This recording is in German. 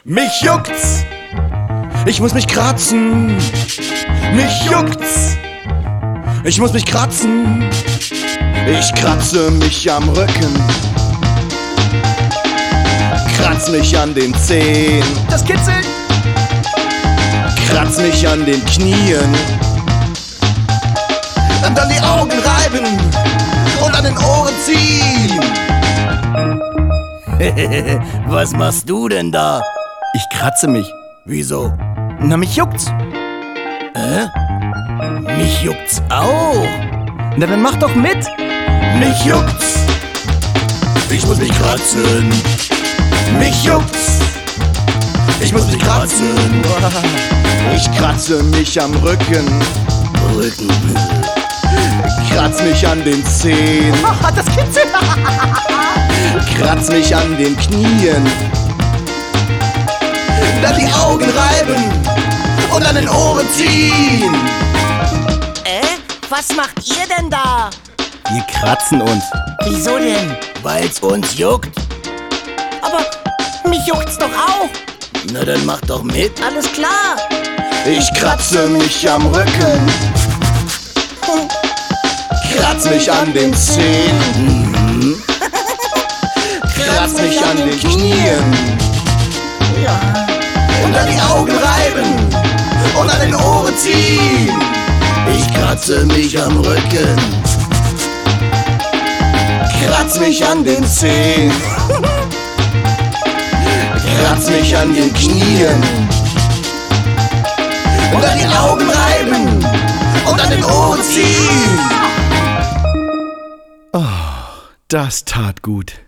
Mich juckt's, ich muss mich kratzen. Mich juckt's, ich muss mich kratzen. Ich kratze mich am Rücken, kratz mich an den Zehen. Das kitzelt. Kratz mich an den Knien. Und dann die Augen reiben und an den Ohren ziehen. Was machst du denn da? Ich kratze mich. Wieso? Na, mich juckt's. Mich juckt's auch. Na, dann mach doch mit. Mich juckt's, ich muss mich kratzen. Mich juckt's, ich muss mich kratzen. Ich kratze mich am Rücken, kratz mich an den Zehen. Das kitzelt. Kratz mich an den Knien. Dann die Augen reiben und an den Ohren ziehen. Was macht ihr denn da? Wir kratzen uns. Wieso denn? Weil's uns juckt. Aber mich juckt's doch auch. Na dann mach doch mit. Alles klar. Ich kratze mich am Rücken, kratz mich an den Zehen. Kratz mich an den Knien. Ja. Und dann die Augen reiben und an den Ohren ziehen. Ich kratze mich am Rücken. Kratz mich an den Zehen. Kratz mich an den Knien. Und dann die Augen reiben und an den Ohren ziehen. Oh, das tat gut.